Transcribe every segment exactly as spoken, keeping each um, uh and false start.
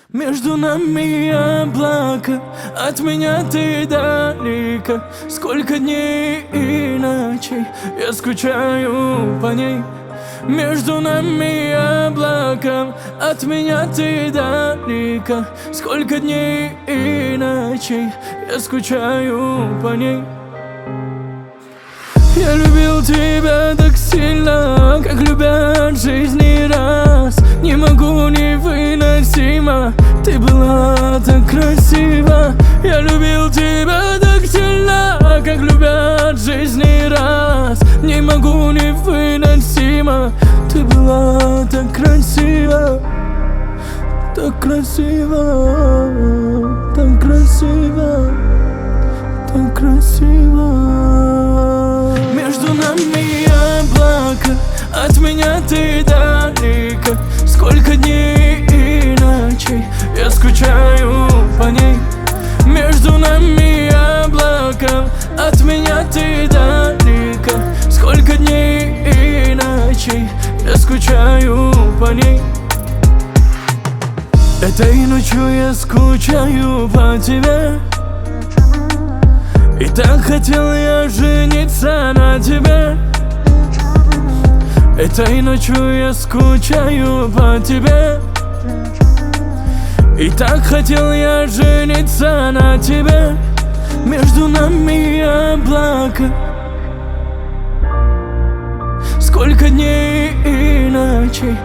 Между нами облака, от меня ты далека. Сколько дней и ночей я скучаю по ней. Между нами облака, от меня ты далека. Сколько дней и ночей я скучаю по ней. Я любил тебя так сильно, как любят жизни раз. Не могу, невыносимо, ты была так красива. Я любил тебя так сильно, как любят жизни раз. Не могу, невыносимо, ты была так красива. Так красиво, так красиво, так красиво. Между нами облака, от меня ты далека. Сколько дней и ночей я скучаю по ней. Между нами облака, от меня ты далека. Сколько дней и ночей я скучаю по ней. Этой ночью я скучаю по тебе. И так хотел я жениться на тебе. Этой ночью я скучаю по тебе. И так хотел я жениться на тебе. Между нами облака, сколько дней и ночей.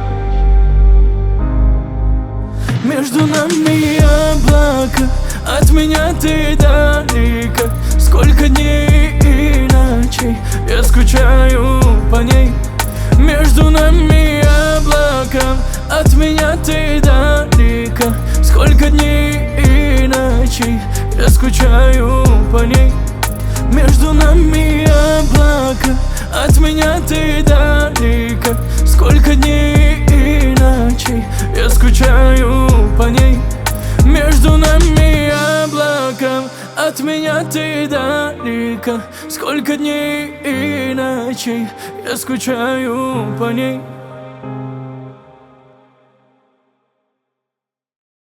Между нами облака, от меня ты далека. Сколько дней и ночей я скучаю по ней. Между нами облака, от меня ты далека. Сколько дней и ночей я скучаю по ней. Между нами облака, от меня ты далека. Сколько дней и ночей я скучаю по ней. Между нами облака, от меня ты далека. Сколько дней и ночей я скучаю по ней.